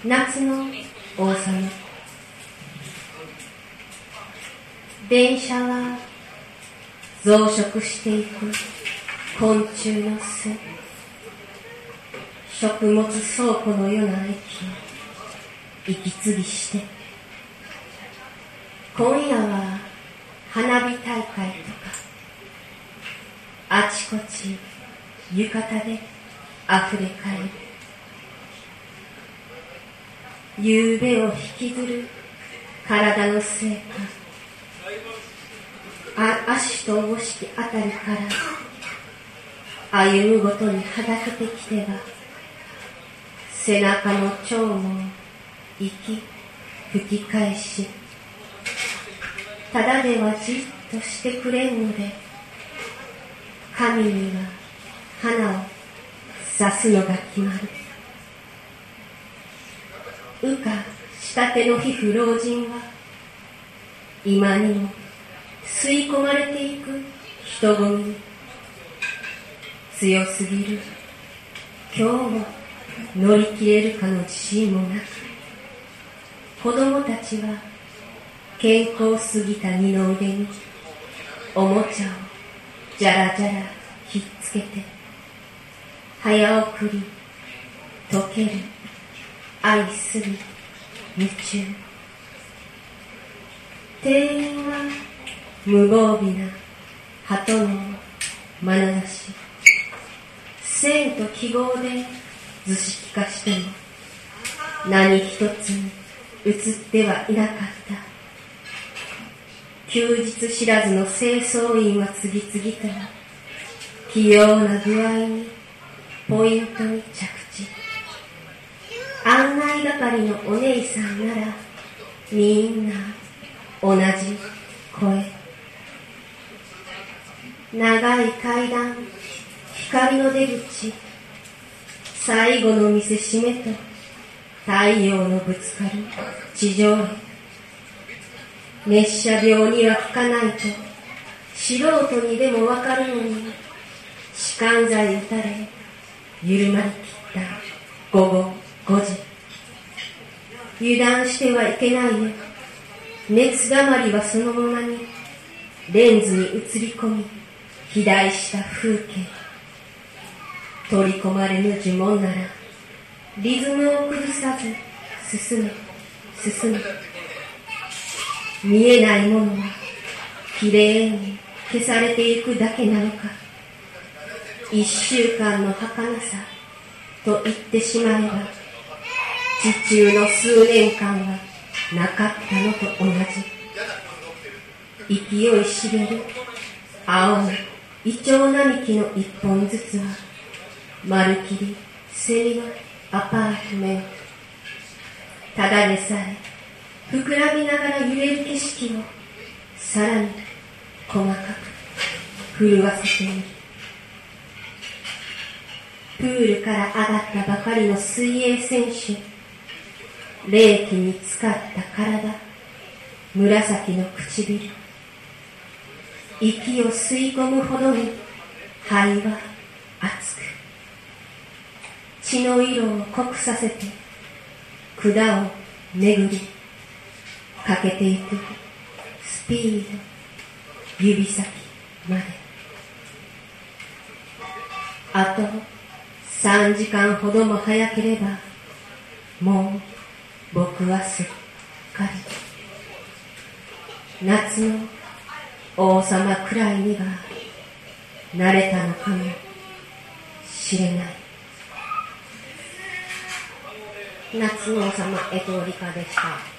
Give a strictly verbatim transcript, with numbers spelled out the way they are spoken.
夏の王様。電車は増殖していく昆虫の巣、食物倉庫のような駅を息継ぎして、今夜は花火大会とかあちこち浴衣であふれかえる。夕べを引きずる体のせいか、あ足とおぼしきあたりから歩むごとにはだけてきては、背中の腸も息吹き返し、ただではじっとしてくれんので、神には花を刺すのが決まる。羽化したての皮膚老人は今にも吸い込まれていく人混みに、強すぎる今日も乗り切れるかの自信もなく、子供たちは健康すぎた二の腕におもちゃをじゃらじゃらひっつけて、早送り溶ける愛する夢中。店員は無防備な鳩の眼差し、線と記号で図式化しても何一つに映ってはいなかった。休日知らずの清掃員は次々と器用な具合にポイントに着地。案内係のお姉さんならみんな同じ声。長い階段、光の出口、最後の見せしめと太陽のぶつかる地上へ。熱射病には効かないと素人にでもわかるのに、弛緩剤打たれ緩まりきった午後ごじ。油断してはいけないよ。熱だまりはそのままにレンズに映り込み、肥大した風景。取り込まれぬ呪文ならリズムを崩さず進め進め。見えないものはきれいに消されていくだけなのか。一週間の儚さと言ってしまえば、地中の数年間はなかったのと同じ。勢い茂る青のイチョウ並木の一本ずつはまるきりセミのアパートメント。ただでさえ膨らみながら揺れる景色をさらに細かく震わせている。プールから上がったばかりの水泳選手、冷気に浸かった体、紫の唇、息を吸い込むほどに肺は熱く、血の色を濃くさせて管を巡りかけていくスピード、指先まで。あとさんじかんほども早ければ、もう僕はすっかり夏の王様くらいには慣れたのかもしれない。夏の王様、江藤理香でした。